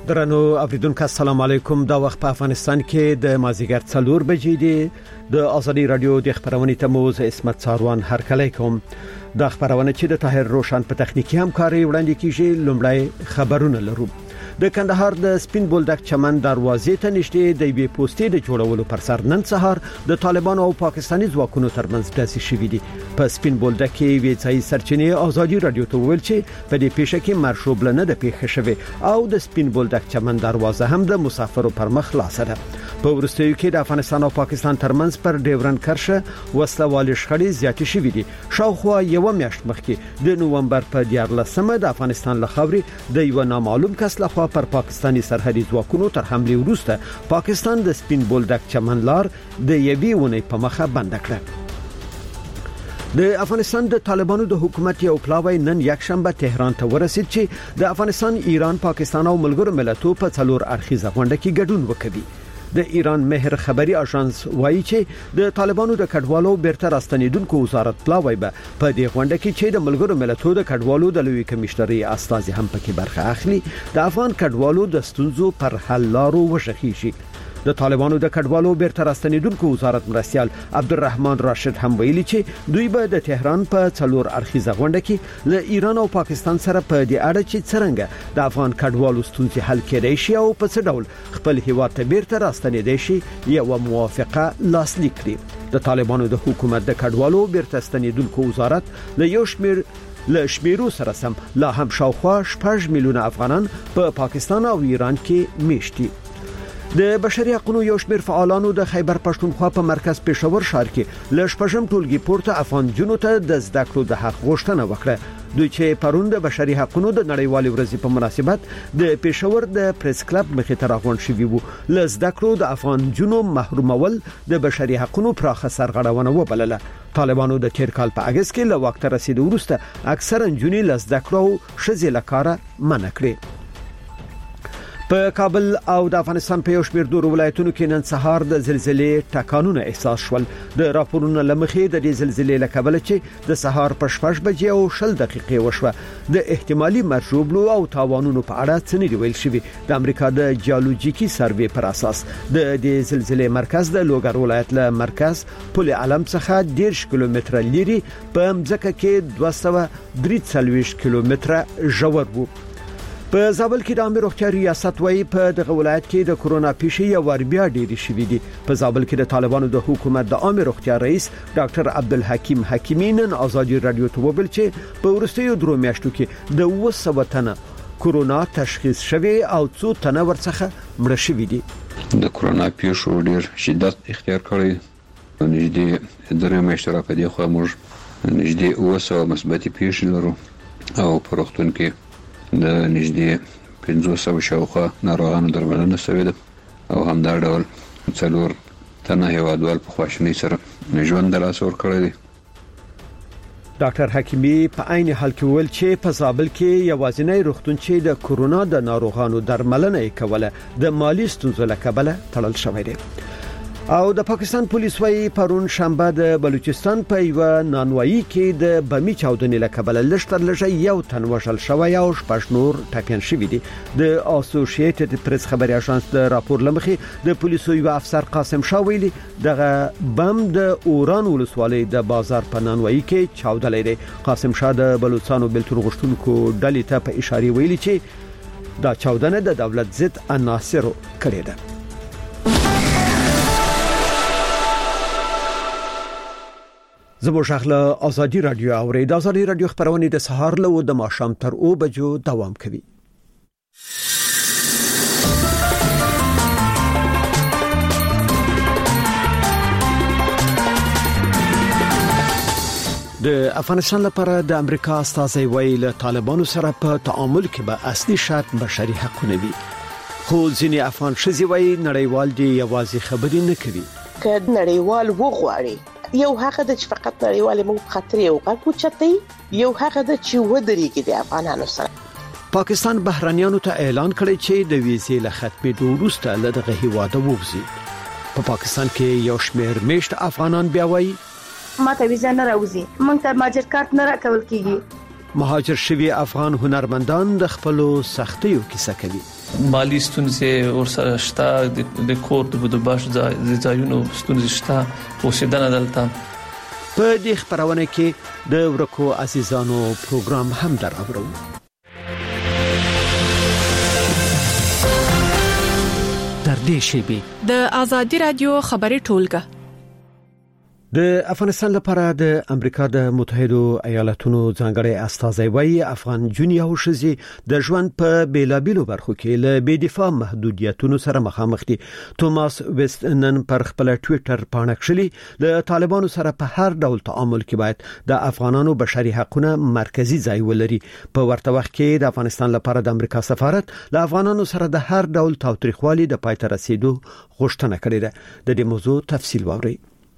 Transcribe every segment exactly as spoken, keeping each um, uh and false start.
درنو اوریدونکو السلام علیکم. دا وخت په افغانستان کې د مازیګر څلور بجې دی. د ازادي رادیو د خبرونې تموز اسمت ساروان هر کله کوم. د خبرونه چې د طاهر روشن په تخنیکی همکاري وړاندې کیږي. لومړی خبرونه لرو. د کندهار د سپین بولدک چمن دروازې ته نږدې د وی پوسټې د جوړولو پر سر نن سهار د طالبانو او پاکستاني ځواکونو ترمنځ ډزې شوې دي. په سپین بولدک کې وی ځای سرچینې ازادي رادیو ته ویل چې په دې پیښه کې مرشوب نه د پیښه شوه او د سپین بولدک چمن دروازه هم د مسافرو پر مخ خلاصه ده. په ورستیو کې د افغانستان او پاکستان ترمنځ پر ډیورن کرښه وسلوال شخړې زیاتې شوې دي. شاوخوا یو میاشت مخکې د نوومبر په دیارلسمه د افغانستان لخوا د یو نامعلوم کس لخوا پر پاکستاني سرحدي ځواکونو تر حمله وروسته پاکستان د سپین بولدک چمن لار د یوې ونې په مخه بند کړه. د افغانستان د طالبانو د حکومت یو پلاوی نن یک شنبه تهران ته ورسید چې د افغانستان، ایران، پاکستان او ملګرو ملتونو په څلور اړخیزه غونډه کې ګډون وکړي. د ایران مهر خبري اژانس وایي چې د طالبانو د کډوالو بیرته راستنیدونکو وزارت پلاوی به په دې غونډه کې چې د ملګرو ملتونو د کډوالو د لوی کمشنري استازي هم پکې برخه اخلي د افغان کډوالو د ستونزو پر حل لارو وشخیږي. د طالبانو د کډوالو بیرته راستنیدونکو وزارت مرستيال عبدالرحمن راشد هم ویلي چې دوی به د تهران په څلور اړخیزه غونډه کې له ایران او پاکستان سره په دې اړه چې څنګه د افغان کډوالو ستونزې حل کړي شي او په څه ډول خپل هیواد ته بیرته راستنیدي شي یو موافقه لاسلیک کړي. د طالبانو د حکومت د کډوالو بیرته راستنیدونکو وزارت له یو شمیر له شمیرو سره سم لا هم شاوخوا شپږ میلیونه افغانان په پا پاکستان او ایران کې میشتي. د بشري حقوقو یو شمېر فعالانو د خیبر پښتونخوا په مرکز پېښور ښار کې ل شپږم ټولګي پورته افغان جنو ته د زده کړو د حق غوښتنه وکړه. دوی چې پرون د بشري حقوقو د نړیوالې ورځې په مناسبت د پېښور د پریس کلب مخې ته راغونډ شوي وو. ل زده کړو د افغان جنو محرومول د بشري حقوقو پراخه سرغړونه وبلله. طالبانو د تیر کال په اگست کې له وخت رسیدو وروسته اکثره جنونې ل زده کړو شذې لکاره منع کړې. په کابل او د افغانستان په یو شمېر دور ولایتونو کې نن سهار د زلزلې ټکانونه احساس شول. د راپورونو لمخې د دې زلزلې لکبل چې د سهار په شپږ بجې او شل دقیقې وشوه. د احتمالي مرشوبلو او تاوانونو په اړه څه نه دی ویل شوی. د امریکا د جیولوژیکي سروې پر اساس د دې زلزلې مرکز د لوګر ولایت له مرکز پل علم څخه ډېر کیلومتره لري په مځکه کې دوه سوه درې څلوېښت کیلومتره ژور وو. په زابل کې د عامه روغتیا ریاست وایي په دغه ولایت کې د کرونا پیښې یو ور بیا ډېری شوې دي. په زابل کې د طالبانو د حکومت د عامه روغتیا رئیس ډاکټر عبدالحکیم حکیمی نن ازادي رادیو ته وویل چې په ورستیو درو میاشتو کې د اوه سوه تنه کرونا تشخیص شوی او څو تنه ورڅخه مړه شوي دي. د کرونا پیښو ډېر شدت اختیار کړی. نږدې درې میاشتې را پدې خو موږ نږدې اوه سوه مثبتې پیښې لرو او په روغتون کې د نږدې پنځه سوه شاوخوا ناروغانو درملنه شوې ده او همدا ډول څلور تنه هیوادوال په خواشینۍ سره ژوند د لاس ورکړی دی. ډاکټر حکیمی په عین حال کې ویل چې په زابل کې یوازینی روغتون چې د کرونا د ناروغانو درملنه کوله د مالی ستونزو له کبله تړل شوی دی. او د پاکستان پولیس وايي پرون شنبه د بلوچستان په یو نانوایی کې د بمی چاودنې له کبله لشتر لږه یو تن وشل شوی او شپږ نور ټپیان شوي دي. د اسوسییټډ پریس خبري اژانس د راپور لمخې د پولیسو یو افسر قاسم شاه ویلي دغه بم د اوران ولسوالۍ د بازار په نانوایی کې چاودلې دی. قاسم شاه د بلوچستان بلتون غشتونکو ډلې ته په اشاره ویلي چې دا چاودنه د دولت ضد عناصرو کړې ده. زموږ شغله ازادي رادیو اوري د ازادي رادیو خبرونه د سهار له د ماښام تر او بجو دوام کوي. د افغانستان لپاره د امریکا استازي ویل طالبانو سره په تعامل کې به اصلي شرط بشري حقوق وي. خو ځینې افغان شذي وایي نړیوال دی یوازې خبرې نه کوي. که نړیوال وغواړي یو هغه د فقط نړیوال مو خطر یو غو چتي یو هغه د چې ودرېږي د افغانانو سره. پاکستان بهرانيانو ته اعلان کړی چې د ویزې له ختمېدو وروسته له دغه هیواده ووځي. په پاکستان کې یو شمېر میشت افغانان بیا وایي ما ته ویزه نه راوځي، موږ ته مهاجر کارت نه راکول کیږي. مهاجر شوی افغان هنرمندان د خپلو سختیو کیسه کوي. مالی ستونزې ورسره شته د کور د بودباش ځایونو ستونزې شته اوسېدنه دلته. په دې خبرونه کې د ورکو عزیزانو پروګرام هم دراوړو. در دې شی د آزادي رادیو خبري ټولګه. د افغانستان لپاره د امریکا د متحده ایالاتونو ځانګړي استازي وایي افغان جونیا او شزي د ژوند په بیلابیلو برخو کې له بې دفاع محدودیتونو سره مخامخ دي. توماس ویست نن پر خپل ټوئیټر باندې کړلی د طالبانو سره په هر ډول تعامل کې باید د افغانانو بشري حقوقونه مرکزی ځای ولري. په ورته وخت کې د افغانستان لپاره د امریکا سفارت له افغانانو سره د هر ډول تاوتریخوالي د پایته رسیدو غوښتنه کړې ده. د دې موضوع تفصیل واورئ.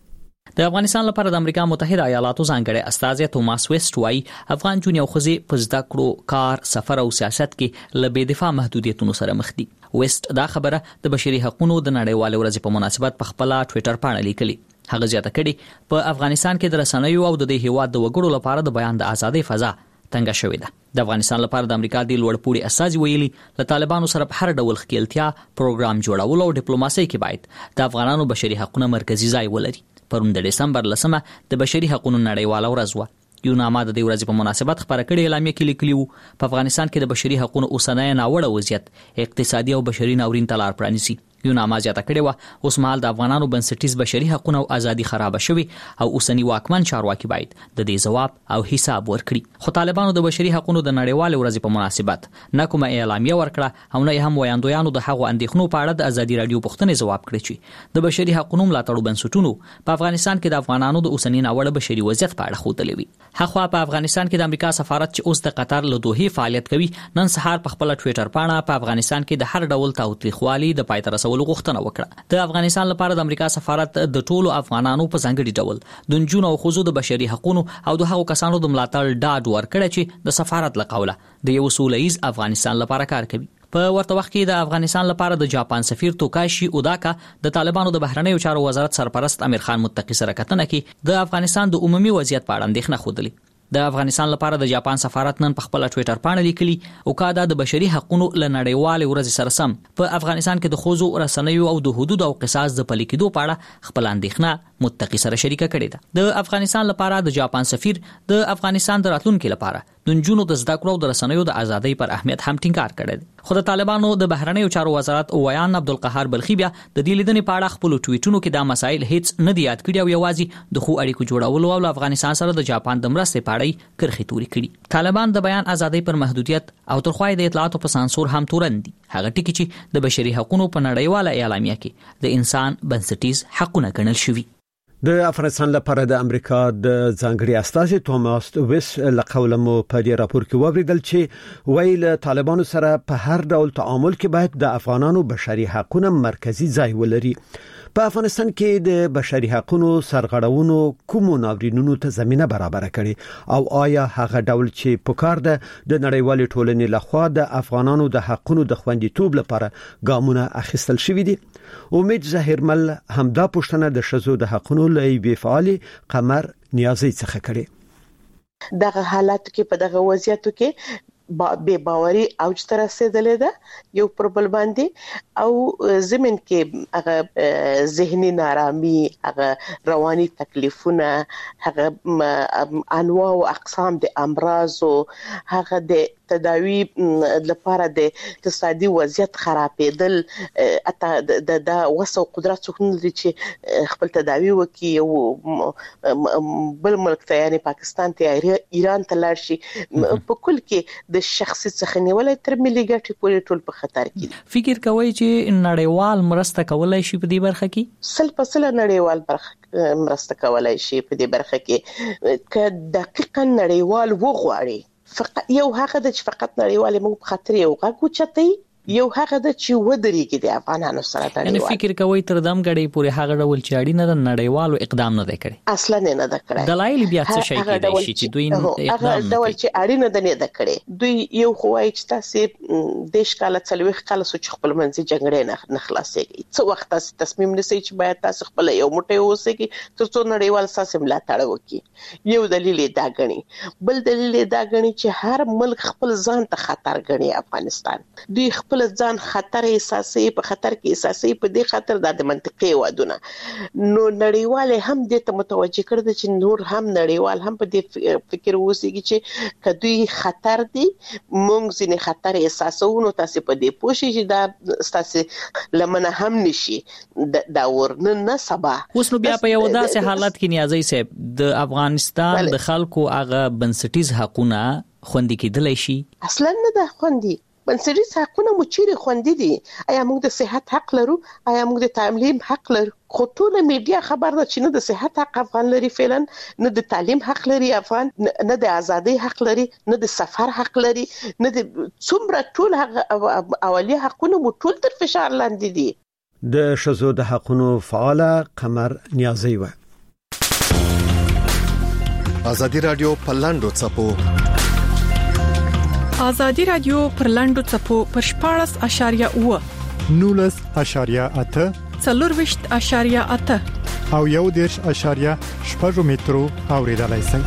د افغانستان لپاره د امریکا متحده ایالاتو ځانګړي استازي توماس ویست وايي افغان جونیا خوځي په زده کړو، کار، سفر او سیاست کې له بې دفاع محدودیتونو سره مخ دي. ویست دا خبره د بشري حقوقو د نړیوال ورځ په مناسبت په خپل ټوئیټر باندې لیکلي. هغه زیاته کړي په افغانستان کې د رسنیو او د دې هیواد د وګړو لپاره د بیان د ازادۍ فضا څنګه شوې ده. د افغانستان لپاره د امریکا د لوړپوړي استازي ویلي له طالبانو سره په هر ډول خپلتیا پروګرام جوړول او ډیپلوماسي کې باید د افغانانو بشري حقوقونه مرکزی ځای ولري. پرون د دسمبر لسمه د بشري حقوقو نړیواله ورځ و. یو نامه د دې ورځې په مناسبت خبره کړې اعلامیه کې لیکلی وو په افغانستان کې د بشري حقوقو اوسنۍ ناوړه وضعیت اقتصادي او بشري ناورین ته لار پرانیسي. یو نامه زیاته کړې و اوس مهال د افغانانو بنسټیز بشري حقوقو او ازادي خراب شوي او اوسنی واکمن چارواکي باید د دې جواب او حساب ورکړي. خو طالبانو د بشري حقوقو د نړیوال ورځې په مناسبت نه کومه اعلامیه ورکړه او نه هم ویاندویانو د هغو اندېښنو په اړه د ازادي رادیو پوښتنې جواب کړی چې د بشري حقوقو ملاتړو بنسټونو په افغانستان کې د افغانانو د اوسنی ناوړه بشري وضعیت په اړه خوتلې وي. هغه په افغانستان کې د امریکا سفارت چې اوس د قطر له دوحې فعالیت کوي نن سهار په خپل ټوئیټر باندې په افغانستان کې د هر ډول تاوتریخوالي د پای ته رسولو غوښتنه وکړه. د افغانستان لپاره د امریکا سفارت د ټولو افغانانو په ځانګړي ډول د نجونو او ښځو د بشري حقوقو او د هغو کسانو د ملاتړ ډاډ ورکړی چې د سفارت له قوله د یو سولهییز افغانستان لپاره کار کوي. په ورته وخت کې د افغانستان لپاره د جاپان سفیر توکاشي اوداکا د طالبانو د بهرنیو چارو وزارت سرپرست امیر خان متقی سره کتنه کې د افغانستان د عمومي وضعیت په اړه اندېښنه خوده. د افغانستان لپاره د جاپان سفارت نن په خپل ټوئیټر باندې لیکلي او کادا د بشري حقوقو له نړیوال ورځ سره سم په افغانستان کې د خوځو رسنیو او د حدود او قصاص د پلي کېدو په اړه خپل اندېښنه متقی سره شریکه کړې ده. د افغانستان لپاره د جاپان سفیر د افغانستان د راتلونکو لپاره د نجونو د زده کړو او د رسنیو د ازادۍ پر اهمیت هم ټینګار کړی دی. خو د طالبانو د بهرنیو چارو وزارت ویان عبدالقهار بلخی بیا د دې لیدنې په اړه خپل ټویټونو کې دا مسایل هیڅ نه دی یاد کړی او یوازې د خو اړیکو جوړولو او افغانستان سره د جاپان د مرستې په اړه کرخې توري کړي. طالبان د بیان ازادۍ پر محدودیت او ترخوای د اطلاعاتو په سانسور هم تورن دي. هغه ټکي چې د بشري حقوقو په نړیواله اعلامیه کې د انسان بنسټیز حقونه ګڼل شوي. د افغانستان لپاره د امریکا د ځانګړي استازي توماس ویست لقوله مو په دې راپور کې وویل چې ویل طالبانو سره په هر ډول تعامل کې باید د افغانانو بشري حقوقو مرکزی ځای ولري. په افغانستان کې د بشري حقوقو سرغړونو کومو ناورینونو ته زمينه برابر کړي او آیا هغه ډول چې پکار ده د نړیوال ټولنې لخوا د افغانانو د حقوقو د خوندیتوب لپاره ګامونه اخیستل شوي دي. امید ظاهرمل همدا پوښتنه د شذو د حقوقو لوی فعالي قمر نیازي څخه کړي. دغه حالت کې په دغه وضعیتو کې با بے باوري اوج ته رسیدلې ده یو پر بل باندې او زمين کې هغه ذهني نارامي، هغه رواني تکلیفونه، هغه انواع او اقسام د امراض او هغه د تداوی لپاره د اقتصادي وضعیت خرابېدل اته د د وسو قدرت څخه لري چې خپل تداوی وکي او بل ملک ته یعنی پاکستان ته ایران ته لاړ شي په کل کې د شخصي څخه نیولای تر ملي ګټې پورې ټول په خطر کې دي. فکر کوي چې نړیوال مرسته کولای شي په دې برخه کې سل په سل نړیوال برخه مرسته کولای شي په دې برخه کې ک دقیقاً نړیوال وغواړي. فقط یو هغه د فقط نړیوال موږ په خاطر یو غو چتي یو هغه د چې ودرېږي د افغانانو سره نړیوال. یعنی فکر کوي تر دم غړي پورې هغه ډول چې اړینه د نړیوالو اقدام نه دی کړی. اصلا نه ده کړی. دلایل بیا څه شي کېدای شي چې دوی اقدام نه ډول چې اړینه ده نه ده کړی. دوی یو خوای چې تاسو دیش کاله څلويخ کاله سوچ خپل منځي جګړې نه خلاصيږي. څو وخت تاسو تصمیم نیسئ چې باید تاسو خپل یو موټی اوسئ تر څو نړیوال ساسم لا تاړه وکړي. یو دلیل دا غني. بل دلیل دا غني چې هر ملک خپل ځان ته خطر غني. افغانستان دوی خپل ځان خطر احساسي په خطر کې احساسي په دې خاطر د منطقي ودونه نو نړیوال هم دې ته متوجه کړ چې نور هم نړیوال هم په دې فکر ووسیږي چې کدوې خطر دي مونږ ځینې خطر احساسونو تاسو په دې پوښي چې دا تاسو لمنه هم نشي دا ورنه نه سبا. اوس نو بیا په یو داسې حالت کې نیازي صاحب د افغانستان د خلکو هغه بنسټیز حقونه خوندي کېدلی شي؟ اصلا نه ده خوندي. بنسټیز حقونه مو چیرې خوندي دي؟ آیا موږ د صحت حق لرو؟ آیا موږ د تعلیم حق لرو؟ خو ټول میډیا خبر ده چې نه د صحت حق افغان لري فعلا، نه د تعلیم حق لري افغان، نه د ازادي حق لري، نه د سفر حق لري، نه د څومره ټول حق اولیه حقونه مو ټول تر فشار لاندې دي. د شذو د حقونو فعاله قمر نیازي و. ازادي رادیو په لاندو چپو ازادي رادیو پر لاندو چپو پر شپاړس اشاریه اوه نولس اشاریه اته څلورويشت اشاریه اته او یو دیرش اشاریه شپږ مترو اوریدلای شئ.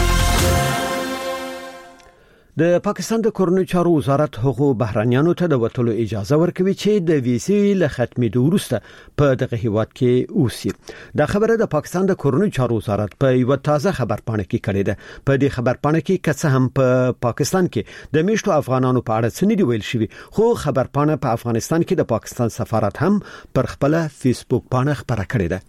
د پاکستان د کورنۍ چارو وزارت هغو بهرانيانو ته د وټلو اجازه ورکوي چې د ویزې له ختمېدو وروسته په دغه هیواد کې اوسي. دا خبره د پاکستان د کورنۍ چارو وزارت په یو تازه خبرپاڼه کې کړې ده. په دې خبرپاڼه کې کڅ هم په پاکستان کې د میشتو افغانانو په اړه څه نه دی ویل شوی، خو خبرپاڼه په افغانستان کې د پاکستان سفارت هم پر خپل فیسبوک باندې خبره کړې ده.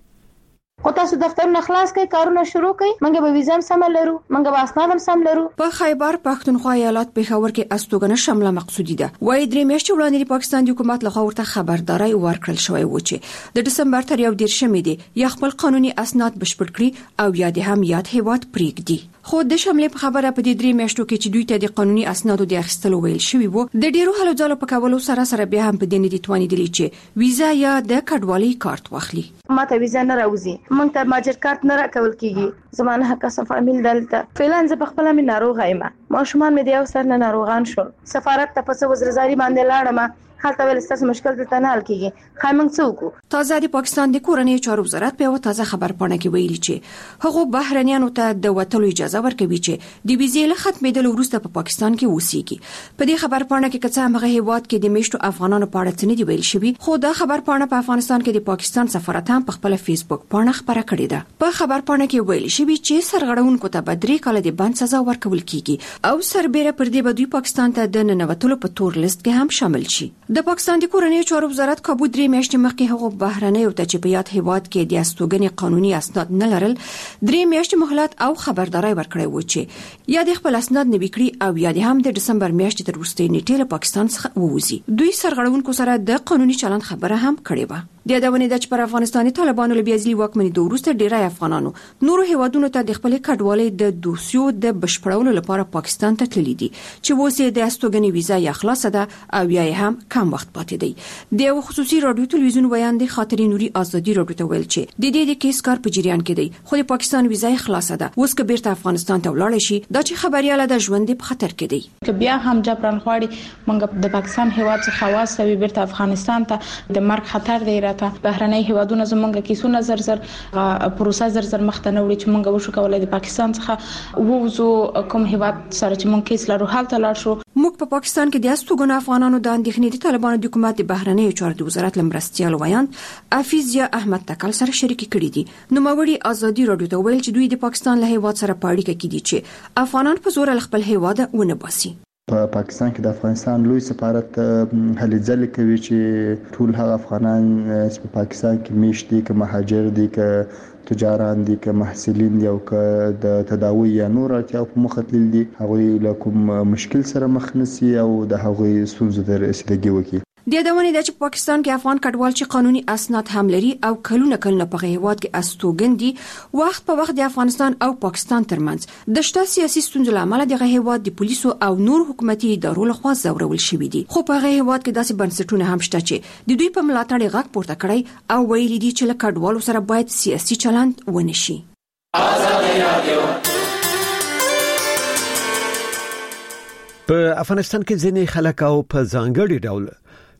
خو تاسو دفترونه خلاص کړئ، کارونه شروع کړئ، موږ به ویزا هم سم لرو، موږ به اسناد هم سم لرو. په خیبر پښتونخوا ایالت پېښور کې استوګنه شامله مقصودی ده. وایي درې میاشتې وړاندې د پاکستان حکومت لخوا ورته خبرداري ورکړل شوې و چې د دسمبر تر یو دیرشمې دی یا خپل قانوني اسناد بشپړ کړي او یا د هم یاد هیواد پریږدي. خو د شاملې په خبره په دې درې میاشتو کې چې دوی ته د قانوني اسنادو د اخیستلو ویل شوی وو، د ډیرو هلو ځلو په کولو سره سره بیا هم په دې نه دي توانیدلی چې ویزا یا د کډوالۍ کارت واخلي. ماته ویزا نه راوځي، موږ ته ماجر کارت نه راکول کیږي. زمانه حق فامیل دلته فعلا ز په خپل مې ناروغه یم، ماشومان مې د یو سر نه ناروغان شول. سفارت ته په وزیرزاري باندې لاړم، حالته ول ستاسو مشکل دلته نه حل کیږي. خامنګ څوک تازه د پاکستان د کورنۍ چارو وزارت په تازه خبرپاڼه کې ویلي چې هغه بهرنیانو ته د وټلو اجازه ورکوي چې د ویزې له ختمېدلو وروسته په پاکستان کې اوسېږي. په دې خبرپاڼه کې کڅه هغه هیواد کې د میشتو افغانانو په اړه څه نه دی ویل شوی، خو دا خبرپاڼه په افغانستان کې د پاکستان سفارت هم په خپل فیسبوک باندې خبره کړې ده. په خبرپاڼه کې ویل شوی چې سرغړونکو ته بدرې کال د بند سزا ورکول کیږي او سربېره پر دې بدوی پاکستان ته د ننوتلو په تور لیست کې هم شامل شي. د پاکستان د کورنۍ چارو وزارت کابو درې میاشتې مخکې هغه بهرنۍ ته چې په یاد هیواد کې د استوګنې قانوني اسناد نه لرل درې میاشتې مهلت او خبرداري ورکړی و چې یا د خپل اسناد نه وکړي او یا د هم د دسمبر میاشتې تر وروستۍ نیټې له پاکستان څخه ووځي. دوی سرغړونکو سره د قانوني چلند خبره هم کړې و. د یادونې د چې پر افغانستاني طالبانو له بیازلي واکمنۍ د وروسته ډیری افغانانو نورو هیوادونو ته د خپل کډوالۍ د دوسیو د بشپړولو لپاره پاکستان ته تللي دي چې وسه د استوګنې ویزا یا خلاص ده او یا هم کم وخت پاتې دی. د یو خصوصي رادیو تلویزیون ویاندې خاطرې نوري ازادي رادیو ته ویل چې د دې د کیس کار په جریان کې دی، خو د پاکستان ویزا خلاص ده، اوس که بیرته افغانستان ته ولاړ شي دا چې خبرياله د ژوند په خطر کې دی. که بیا هم جبران غواړي موږ د پاکستان هیواد څخه واستوي بیرته افغانستان ته، د مرګ خطر دی راته. بهرنۍ هیوادونه زمونږ کیسونه زر زر پروسه زر زر مخته نه وړي چې موږ وشو کولای د پاکستان څخه ووزو کوم هیواد سره چې موږ کیس لرو حالت لاړ شو. موږ په پاکستان کې د استوګنو افغانانو د اندېښنې د طالبانو د حکومت د بهرنۍ چارو د وزارت لمرستيال ویاند افیزیا احمد تکل سره شریک کړي دي. نو موري ازادي رادیو ته ویل چې دوی د پاکستان له هیواد سره په اړیکه کې دي چې افغانان په زور خپل هیواد ونه باسي. په پاکستان کې د افغانستان لوی سفارت هلې ځلې کوي چې ټول هغه افغانان چې په پاکستان کې میشت دي، که مهاجر دي، که تجاران دي، که محصلین دي او که د تداوی یا نور اړتیاو په مخ تلل دي، هغوی له کوم مشکل سره مخ نشي او د هغوی ستونزو د رسیدګي وکړي. د یادونې د چې پاکستان کې افغان کډوال چې قانوني اسناد هم لري او کلونه کلونه په هیواد کې استوګن دي، وخت په وخت د افغانستان او پاکستان ترمنځ د شته سیاسي ستونزو لامل د هیواد د پولیسو او نور حکومتي ادارو لخوا زورول شوی دي. خو په هیواد کې داسې بنسټونه هم شته چې د دوی په ملاتړ غږ پورته کړی او ویلي دي چې له کډوالو سره باید سیاسي چلند ونشي. په افغانستان کې ځینې خلک او په ځانګړي ډول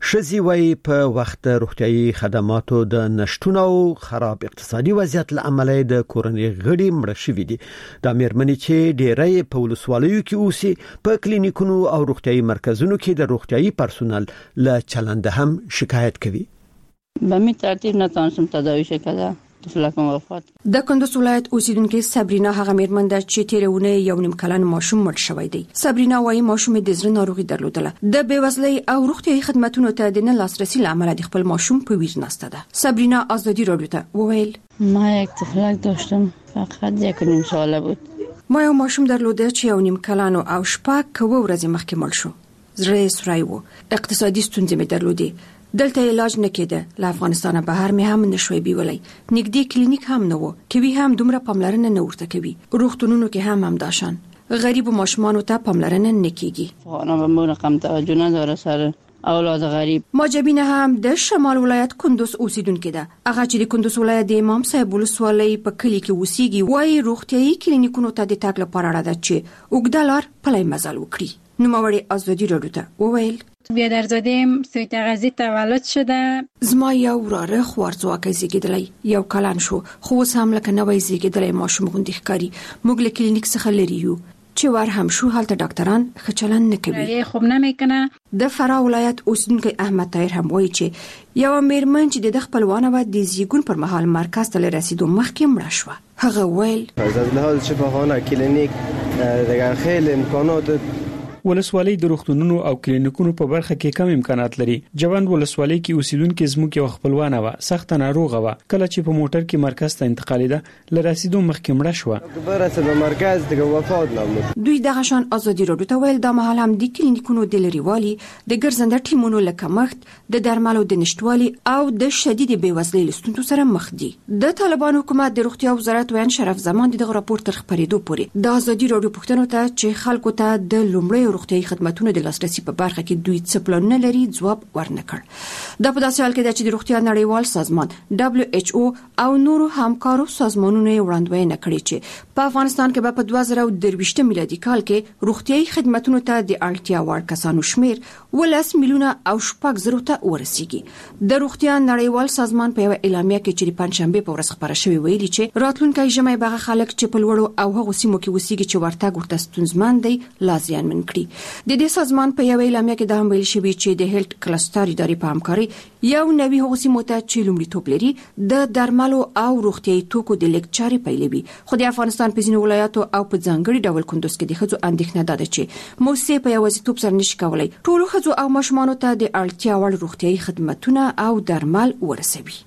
شذي وای په وخت روغتيایي خدماتو د نشټون او خراب اقتصادي وضعیت لامل د کورنۍ غړي مړ شوي دي. د امرمنې چې ډېرې په ولسوالیو کې اوسي په کلینیکونو او روغتيایي مرکزونو کې د روغتيایي پرسونل له چلند هم شکایت کوي. به می ترتیب نتونستم تداوی شکل فلکم وفات. د کندوز ولایت اوسیدونکو صبرینا هغه میرمن ده چې تیرونه یو نیم کلن ماشوم مړ شوی دی. صبرینا وايي ماشوم د زړه ناروغي درلودله. د بیوزلۍ او روغتيایي خدماتو ته د نه لاسرسي لامل د خپل ماشوم په ویر نسته ده. صبرینا ازادي رادیو ته وویل ما یک طفلک داشتم فقط یک نیم ساله بود. ما یو ماشوم درلوده چې یو نیم کلن او شپږ کوو ورځې مخکې مړ شو. زړه سورای وو. اقتصادي ستونزې مې درلودې. دلته علاج نکېده. له افغانستانه بهر مې هم نشوي بیولای. نګدي کلینیک هم نه وو. کوي هم دومره پاملرنه نه ورته کوي. روغتونونو کې هم هم داشان. غریب ماشومان ته پاملرنه نکېږي. خانه به مون کم توجه نداره سر اولاد غریب. ماجبینه هم د شمال ولایت کندوز اوسیدونکو ده. هغه چې د کندوز ولایت د امام صاحب ولسوالۍ په کلی کې اوسېږي وايي روغتيایي کلینیکونو ته د تاګ لپاره راځي چې وګدلار پلي مزل وکړي. نو موري ازادي رادیو ته وویل بیادرزادیم سویت غزی تولد شده. زما یو وراره خوارځواکه زیږیدلی یو کلن شو خو اوس هم لکه نوی زیږیدلی ماشوم غوندې ښکاري. موږ له کلینیک څخه لري یو چې ور هم شو هلته ډاکټران ښه چلند نه کوي. خوب نمیکنه. د فراه ولایت اوسیدونکی احمد طاهر هم وایي چې یو میرمن چې د خپلوانه و د زیږون پر مهال مرکز ته رسیدو مخکې مړه شوه. هغه ویل از لحاظ شفاخانه کلینیک دیگر خیلی امکانات ولسوالۍ د روغتونونو او کلینیکونو په برخه کې کم امکانات لري. جوان ولسوالۍ کې اوسیدونکو زموږ یو خپلوانه و سخت ناروغه و کله چې په موټر کې مرکز ته انتقالیده لرسیدو مخکې مړه شو. برسه به مرکز دیگه وفات نمود. دوی دغه شان ازادي رادیو ته ویل د مهال هم د کلینیکونو د لريوالي د ګرځنده ټیمونو لکه مخت د درملو د نشټوالي او د شدید بیوزلۍ لستونتو سره مخ دي. د طالبان حکومت د روغتیا وزارت وین شرف زمان دغه راپور تر خبرېدو پورې د ازادي رادیو پوښتنو ته چې خلکو ته د لومړی روغتيایي خدماتو د لاسرسي په برخه کې دوی څه پلان نه لري ځواب ورنکړ. د په داسې حال کې چې د روغتیا نړیوال سازمان دبليو ایچ او او نورو همکارو سازمانونو وړاندوینه کړې چې په افغانستان کې په دوه زره درویشت میلادي کال کې روغتيایي خدماتو ته د اړتیا وړ کسانو شمیر ولس میلیونه او شپږ زره ته ورسیږي. د روغتیا نړیوال سازمان په یو اعلامیه کې چې د پنځشنبه په ورځ خبره شوې ویلي چې راتلونکي ژمي بغه خلک چې په لوړو او هغو سیمو کې وسیږي چې ورتګ ورته ستونزمن دی لازم من کړي. د دې سازمان په یو اعلامیه کې دا هم ویل شوی چې د هیلت کلستر ادارې په همکاري یو نوي هوسي موته چې لومړیتوب لري د درملو او روغتيایي توکو د لیکچاري پیلوي. خو د افغانستان په ځینو ولایتو او په ځانګړي ډول کندوز کې د خځو اندېښنه ده چې موسسې په یوازیتوب سره نشي کولای ټول خځو او ماشومانو ته د اړتیا وړ روغتيایي خدماتونه او درمل ورسوي.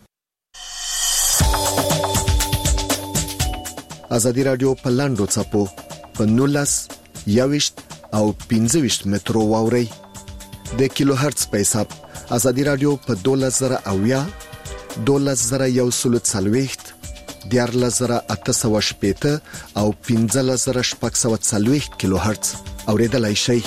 ازادي رادیو په لاندو چپو په نولس یاوشت او پنځه ویشت مترو واوري د کیلو هرتز په حساب. ازادي رادیو په دولس زره او یا دولس زره یو سل څلويخت دیارلس زره اته سوه شپېته او پنځلس زره شپږ سوه څلويخت کیلو هرتز اوریدلای شئ.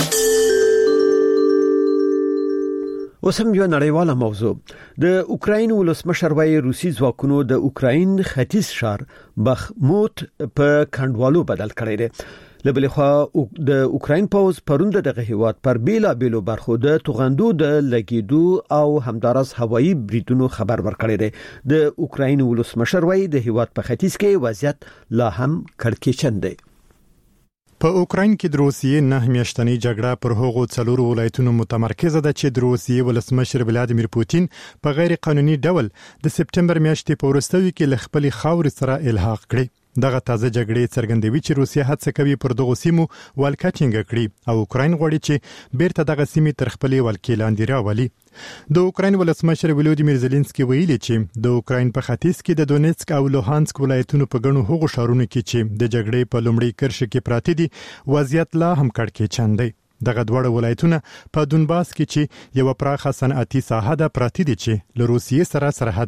اوس هم یو نړیواله موضوع. د اوکراین ولسمشر وايي روسي ځواکونو د اوکراین ختیځ شهر بخموت په کندوالو بدل کړی دی. لبل خو د اوکراین پوز پروند دغه هیواد پر بیلا بیلو برخو د توغندو د لګیدو او همدارس هوایی بریدونو خبر ورکړی دی. د اوکراین ولسمشر وايي د هیواد په ختیځ کې وضعیت لا هم کړکېچن دی. په اوکراین کې د روسیې نه میاشتنی جګړه پر هغو څلورو ولایتونو متمرکزه ده چې د روسیې ولسمشر ولادیمیر پوتین په غیر قانوني ډول د سپټمبر میاشتې په وروستیو کې ل خپل خاور سره الحاق کړي. دغه تازه جګړې څرګندوي چې روسیه هڅه کوي پر دغه سیمو ولکه ټینګه کړي او اوکراین غواړي چې بیرته دغه سیمې تر خپلې ولکې لاندې راولي. د اوکراین ولسمشر ولودیمیر زيلنسکي ویلي چې د اوکراین په ختیځ کې د دونیتسک او لوهانسک ولایتونو په ګڼو هغو ښارونو کې چې د جګړې په لومړي کرښه کې پراته دي وضعیت لا هم کړکېچن دی. دغه دوړ ولایتونه په دونباس کې چې یو پراخه صنعتي ساحه ده پراته دي چې له روسیې سره سرحد لري.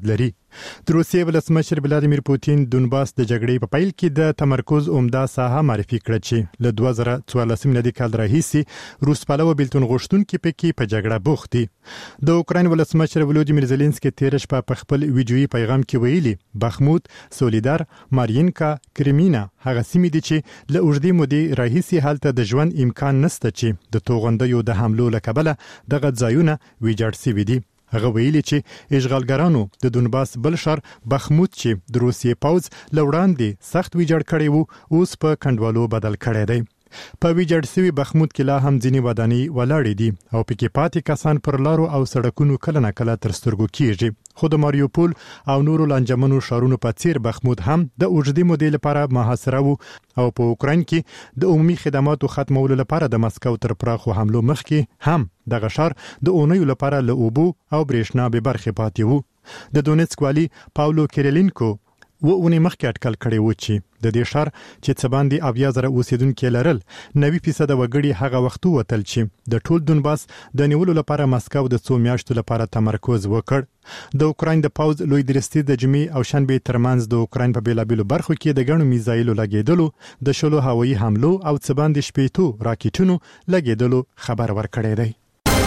د روسیې ولسمشر ولادیمیر پوتین دونباس د جګړې په پیل کې د تمرکز عمده ساحه معرفي کړه چې له دوه زره څوارلس میلادي کال راهیسې روس پلوه بیلتون غوښتونکي پکې په جګړه بوخت دي. د اوکراین ولسمشر ولودیمیر زيلنسکي تیر شپه په خپل ویډیويي پیغام کې ویلي بخموت، سولیدار، مارینکا، کریمینا هغه سیمې دي چې له اوږدې مودې راهیسې هلته د ژوند امکان نشته چې د توغندیو د حملو له کبله دغه ځایونه ویجاړ شوي دي. هغه ویلي چې اشغالګرانو د دونباس بل ښار بخموت چې د روسیې پوځ له وړاندې سخت ویجاړ کړی وو اوس په کنډوالو بدل کړی دی. په ویجاړ شوي بخموت کې لا هم ځینې ودانۍ ولاړې دي او پکې پاتې کسان پر لارو او سړکونو کله نه کله تر سترګو کیږي. خو د ماریوپول او نورو لانجمنو ښارونو په څیر بخموت هم د اوږدې مودې لپاره محاصره وو او په اوکراین کې د عمومي خدماتو ختمولو لپاره د مسکو تر پراخو حملو مخکې هم دغه ښار د اونیو لپاره له اوبو او برېښنا به برخې پاتې وو. د دونیتسک والي پاولو کیریلینکو و اونې مخکې اټکل کړی و چې د دې ښار چې څه باندې اویا زره اوسیدونکي لرل نوي فیصد وګړي هغه وخت وتل چې د ټول دونباس د نیولو لپاره مسکو د څو میاشتو لپاره تمرکز وکړ. د اوکراین د پوځ لوی درستي د جمعې او شنبه ترمنځ د اوکراین په بیلابیلو برخو کې د ګڼو میزایلو لګیدلو، د شلو هوایي حملو او څه باندې شپېتو راکټونو لګیدلو خبر ورکړی دی.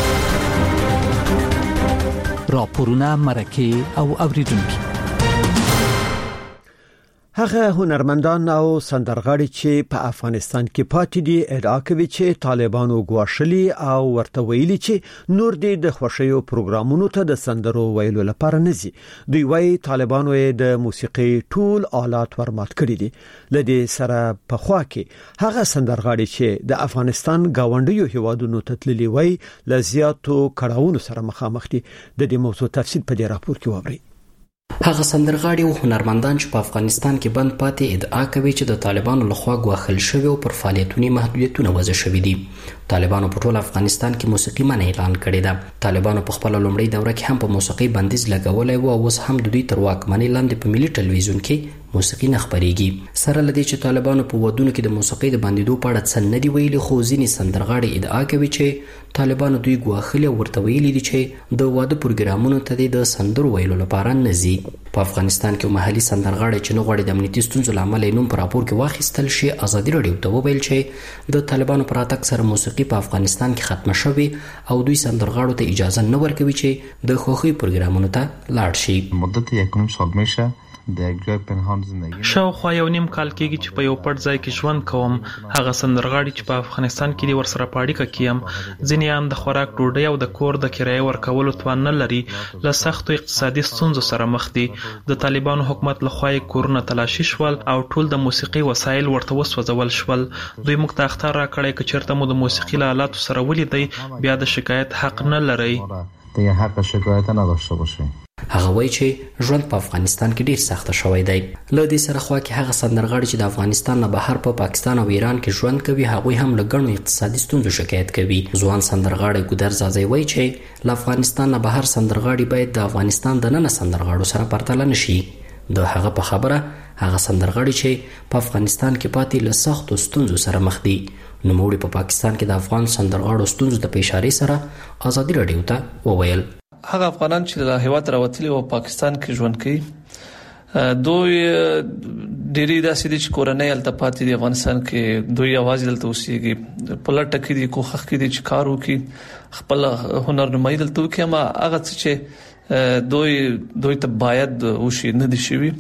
راپورونه مرکه او اوریدونکو هغه هنرمندان او سندرغاړي چې په افغانستان کې پاتې دي ادعا کوي چې طالبانو غواړي او ورته ویلي چې نور دې د خوشیو پروګرامونو ته د سندرو ویلو لپاره نزي. دوی وايي طالبانو د موسیقي ټول آلات ورمات کړي دي. لدې سره په خوا کې هغه سندرغاړي چې د افغانستان گاونډیو هیوادونو ته تللي وي لزیاتو کړهونو سره مخامخ دي. د دې موضوع تفصیل په دې راپور کې ووري. هغه سندرغاړي او هنرمندان چې په افغانستان کې بند پاتې ادعا کوي چې د طالبانو لخوا غواخل شوی او پر فعالیتونو محدودیتونه وضع شوي دي. طالبانو په ټول افغانستان کې موسیقي منع اعلان کړی ده. طالبانو په خپل لومړی دوره کې هم په موسیقي بندیز لګولای او اوس هم د دوی تر واکمنۍ لاندې په ملي ټلویزیون کې موسیقي نه خبريږي. سره لدی چې طالبانو په ودونو کې د موسیقي د بندیدو په اړه څه نه دی ویلي، خو ځینې سندرغاړي ادعا کوي چې طالبانو دوی غواخلي ورته ویلي دي چې د واده پروګرامونو ته د سندرو ویلو لپاره نزي. په افغانستان کې محلي سندرغاړي چې نه غواړي د امنیتي ستونزو لامل یې نوم په راپور کې واخیستل شي ازادي راډیو ته وویل چې د طالبانو پر اتاک سره موسیقي په افغانستان کې ختمه شوې او دوی سندرغاړو ته اجازه نه ورکوي چې د خوخي پروګرامونو ته لاړ شي. مدت یکم سال میشه د ګر پنهان زندگی شاوخوا یو نیم کال کېږي چې په یو پټ ځای کې ژوند کوم. هغه سندرغاړي چې په افغانستان کې ور سره پاړیکه کیم ځینې هم د خوراک ډوډۍ او د کور د کرایې ورکولو توان نه لري. له سختو اقتصادي ستونزو سره مخ دي. د طالبانو حکومت لخوا کورونه تلاشي شول او ټول د موسیقي وسایل ورته وسوځول شول. دوی موږ ته اختیار راکړی چې چیرته مو د موسیقي له آلاتو سره ولیدي بیا د شکایت حق نه لري. دیگه حق شکایت نداشته باشه. هغه وایي چې ژوند په افغانستان کې ډیر سخت شوی دی. له دې سره خو کې هغه سندرغاړي چې د افغانستان نه بهر په پا پاکستان او ایران کې ژوند کوي هغه هم له ګڼو اقتصادي ستونزو شکایت کوي. ځوان سندرغاړي ګودر زازي وایي چې له افغانستان نه بهر سندرغاړي باید د افغانستان د نن سندرغاړو سره پرتله نشي. د هغه په خبره هغه سندرغاړي چې په افغانستان کې پاتې له سختو ستونزو سره مخ دي. نو موږ په پاکستان کې د افغان سندرغاړو ستونزو ته په اشاره سره ازادي راډیو ته وویل هغه افغانان چې له هیواد راوتلي او پاکستان کې ژوند کوي دوی ډېری داسې دي چې کورنۍ هلته پاتې دي افغانستان کې. دوی یوازې دلته اوسېږي په لټه کې دي کوښښ کې دي چې کار وکړي خپل هنر نمایي دلته وکړي. اما هغه څه چې دوی دوی ته باید وشي نه دي شوي.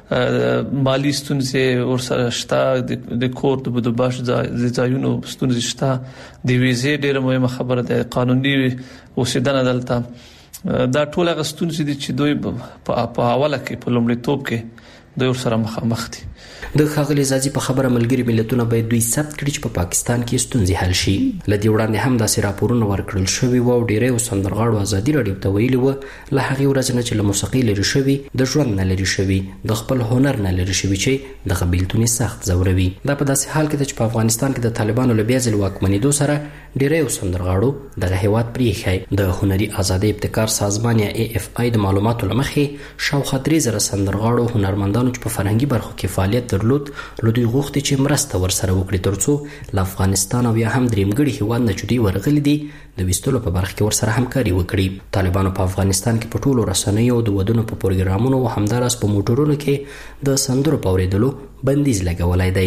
مالی ستونزې ورسره شته، د کور د بندوبست ځایونو ستونزې شته، د ویزې ډېره مهمه خبره ده، قانوني اوسېدنه دلته. دا ټول هغه ستونزې دي چې دوی په حواله کې په لومړیتوب کې دوی ورسره مخامخ دي. د ښاغلي زازي په خبره ملګري ملتونه باید دوی ثبت کړي چې په پاکستان کې ستونزې حل شي. لدی وړاندې هم داسې راپورونه ورکړل شوي وو او ډیری سندرغاړو ازادي راډیو ته ویلي وو له هغې ورځې نه چې له موسیقۍ لرې شوي، د ژوند نه لرې شوي، د خپل هنر نه لرې شوي چې دغه بیلتون سخت ځوروي. دا په داسې حال کې ده چې په افغانستان کې د طالبانو له بیا ځل واکمنېدو سره ډیری سندرغاړو دغه هیواد پرېښی. د هنري ازادۍ ابتکار سازمان یا ای اف آی د معلوماتو له مخې شاوخوا درې زره سندرغاړو، هنرمندانو افغانانو چې په فرهنګي برخو کې فعالیت درلود له دوی غوښتي چې مرسته ورسره وکړي ترڅو له افغانستان او یا هم درېمګړي هیواد نه چې دوی ورغلي دي د ویستلو په برخه کې ورسره همکاري وکړي. طالبانو په افغانستان کې په ټولو رسنیو او د ودونو په پروګرامونو او همداراز په موټرونو کې د سندرو په اورېدلو بندیز لګولای دی.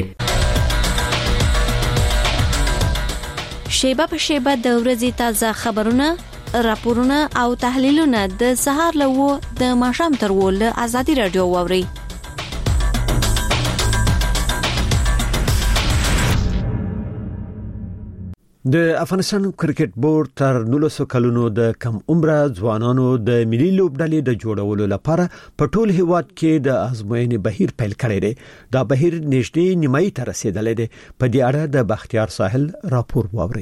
شیبه په شیبه د ورځې تازه خبرونه، راپورونه او تحلیلونه د سهار له و د ماښام تر و له ازادي رادیو واوري. د افغانستان کرکټ بورډ تر نولسو کلونو د کم عمره ځوانانو د ملي لوبډلې د جوړولو لپاره په ټول هیواد کې د ازموینې بهیر پیل کړی دی. دا بهیر نږدې نیمایي ته رسیدلی دی. په دې اړه د بختیار ساحل راپور واوري.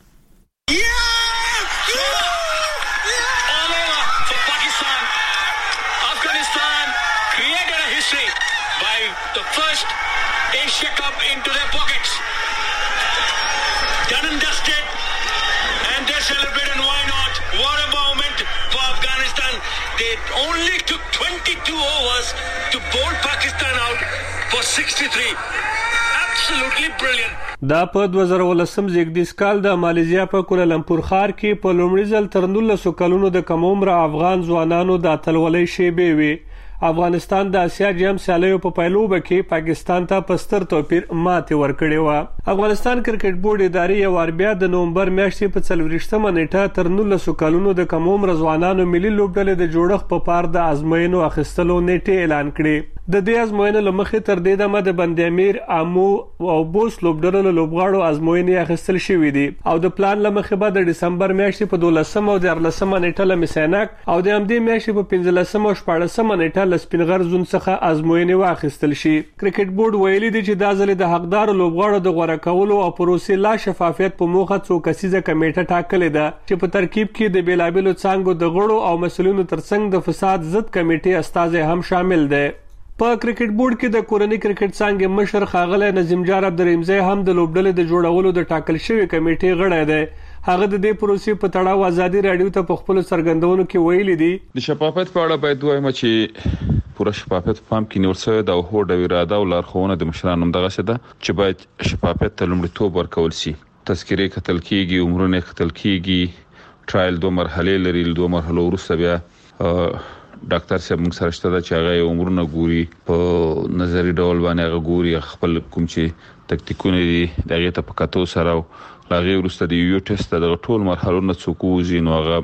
Done and dusted, and they celebrate, and why not? What a moment for Afghanistan. They only took twenty-two overs to bowl Pakistan out for sixty-three. Absolutely brilliant. دا په دوه زره ولسم زیږدیز کال د مالیزیا په کوالالمپور ښار کې په لومړي ځل تر نولسو کلونو د کم عمره افغان ځوانانو د اتلولۍ شیبې وي. افغانستان د اسیا جام سیالیو په پیلوبه کې پاکستان ته په ستر توپیر ماتې ورکړې و. افغانستان کرکټ بورډ ادارې یو وار بیا د نومبر میاشتې په څلوېښتمه نیټه تر نولسو کلونو د کم عمره ځوانانو ملي لوبډلې د جوړښت په پار د ازموینو اخیستلو نیټې اعلان کړې. د دې ازموینې له مخې تر دې دمه د بند امیر، امو او بوس لوبډلو له لوبغاړو ازموینې اخیستل شوې دي او د پلان له مخې به د ډسمبر میاشتې په دولسمه او دیارلسمه نیټه له میسینک او د همدې میاشتې په پنځلسمه او شپاړسمه نیټه له سپینغر زون څخه ازموینې واخیستل شي. کرکټ بورډ ویلي دی چې دا ځل د حقدارو لوبغاړو د غوړه کولو او پروسې لا شفافیت په موخه څو کسیزه کمیټه ټاکلې ده چې په ترکیب کې د بیلابیلو څانګو د غړو او مسؤلینو ترڅنګ د فساد ضد کمیټې استازي هم شامل دي. په کرکټ بورډ کې د کورنۍ کرکټ څانګې مشر ښاغلی نظیم جار عبدالرحیمزی هم د لوبډلې د جوړولو د ټاکل شوې کمیټې غړی دی. هغه د دې پروسې په تړاو ازادي رادیو ته په خپلو څرګندونو کې ویلي دي. د شفافیت په اړه باید ووایم چې پوره شفافیت په پام کې نیول شوی ده او هوډ او اراده او لارښوونه د مشرانو همدغسې ده چې باید شفافیت ته لومړیتوب ورکول شي. تذکرې کتل کېږي، عمرونه کتل کېږي، ټرایل دوه مرحلې لري. له دوه مرحلو وروسته بیا ډاکټر صاحب موږ سره شته ده چې هغه عمرونه ګوري، په نظري ډول باندې هغه ګوري، خپل کوم چې تکتیکونه دي د هغې ته په کتو سره او له هغې وروسته د یو ټیسټ د دغه ټول مرحلو نه څوک ووځي نو هغه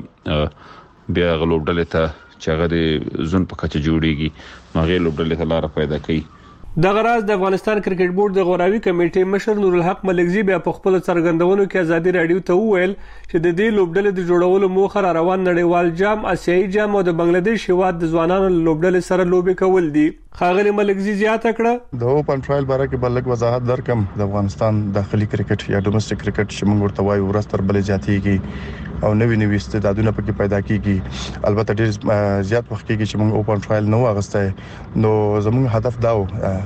بیا هغه لوبډلې ته چې هغه د زون په کچه جوړیږي نو هغې لوبډلې ته لاره پیدا کوي. دغه راز د افغانستان کرکټ بورډ د غوراوي کمیټې مشر نور الحق ملکزی بیا په خپل څرګندونو کې ازادي رادیو ته وویل چې د دې لوبډلې د جوړولو موخه را روان نړیوال جام، آسیایي جام او د بنگلاديش هیواد د ځوانانو لوبډلې سره لوبې کول دي. ښاغلی ملکزی زیاته کړه د اوپن ټرایل باره کې بلک وضاحت درکم. د افغانستان داخلي کرکټ یا ډومېسټک کرکټ چې موږ ورته وایو ورځ تر بلې زیاتېږي او نوې نوې استعدادونه پکې پیدا کیږي. البته ډېر زیات وخت کېږي چې موږ اوپن ټرایل نه واغسته نو زموږ هدف دا و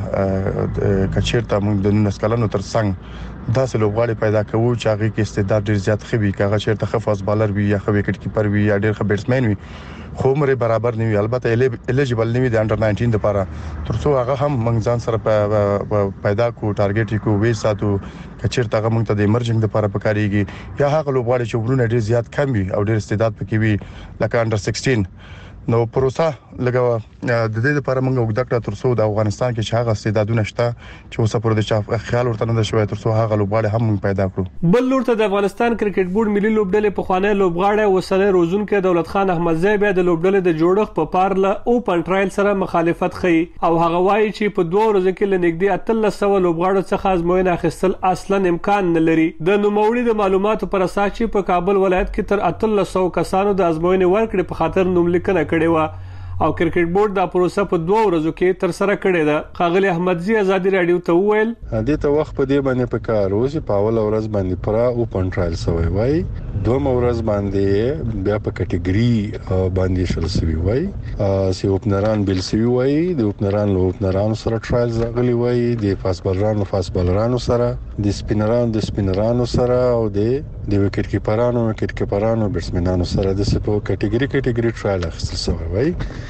کچیرته موږ د نولس کلونو ترڅنګ داسې لوبغاړي پیدا کوو چې هغه کې استعداد ډېر زیات خوي، کاغه چیرته ښه فاست بالر وي یا ښه وکټ کیپر وي یا ډېر ښه بیټسمن وي خو عمر برابر نه وي، البته الیجیبل نه وي د انډر ناینټین لپاره، ترڅو هغه هم موږ ځان سره پیدا کو ټارګټ کو وې ساتو کچیرته هغه موږ ته د ایمرجنګ لپاره پکاريږي یا هغه لوبغاړي چې عمرونه ډېر زیات کم وي او ډېر استعداد پکې وي لکه انډر سیکسټین. نو پروسه لګوا د دې لپاره موږ وګدکړه ترڅو د افغانستان کې چې هغه استعدادونه شته چې اوسه پر د چا خیال ورته نه شوی ترڅو هغه لوبغاړي هم پیدا کړو. بل لور ته د افغانستان کرکټ بورډ ملي لوبډلې په خوانی لوبغاړي وسله روزونکو دولت خان احمدزی بیا د لوبډلې د جوړښت په پار له اوپن ټرایل سره مخالفت خي او هغه وایي چې په دوه ورځو کې لنګدي اتلس سو لوبغاړو څخه ازموینه اخیستل اصلا امکان نه لري. د نوموړي د معلوماتو پر اساس چې په کابل ولایت کې تر اتلس سو کسانو د ازموینې ورکړې په خاطر نوملیکنه کړې و او کرکټ بورډ دا پروسه په دوه ورځو کې تر سره کړې ده. ښاغلی احمدزی ازادي رادیو ته وویل دې ته وخت په دې باندې په کار اوسې په اول ورځ باندې پرا اوپن ټرایل سوی وای، دوه ورځ باندې بیا په کټګوري باندې شل سوی وای، سی اوپنران بل سوی وای، د اوپنران له اوپنران سره ټرایل راغلی وای، د فاست بالرانو فاست بالرانو سره، د سپینران د سپینرانو سره او د د وکټ کیپرانو وکټ کیپرانو بیټسمنانو سره د سپو کټګوري کټګوري ټرایل اخیستل سوی وای.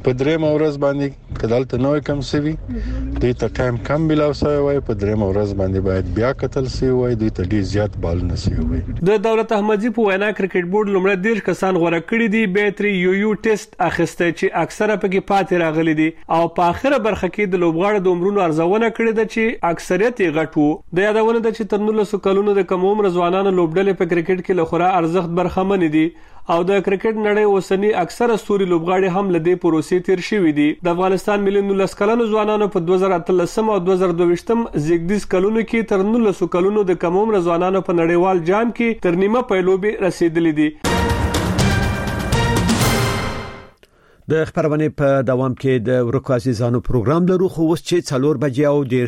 په دریم ورځ باندې کدالته نوې کم سوي دوی ته ټایم کم ملاو شوی وای په دریم ورځ باندې باید بیا قتل سی وای دوی ته ډیر زیات بالونه سی وای. د دولت احمدزي په وینا کرکټ بورډ لومړی دیرش کسان غوړه کړی دي به تر یو یو ټیسټ اخیسته چې اکثره پکې پاتې راغلي دي او په اخره برخه کې د لوبغاړو د عمرونو ارزونه کړې ده چې اکثریت یې غټ وو. د یادونه ده چې تر نولس کلونو د کم عمر ځوانانو لوبډلې په کرکټ کې لخوا ارزښت برخمن دي او د کرکټ نړۍ اوسنی اکثره ستوري لوبغاړي هم لدې پروسې تیر شوي دي. د افغانستان ملي نولس کلنو ځوانانو په دوه زره اتلس او دوه زره دوه ویشت زیږدیز کلونو کې تر نولس کلونو د کم عمر ځوانانو په نړیوال جام کې تر نیمه پیلوبي رسیدلي دي. د خبرونه په دوام کې د ورکو عزیزانو پروګرام لرو خو اوس چې څلور بجې او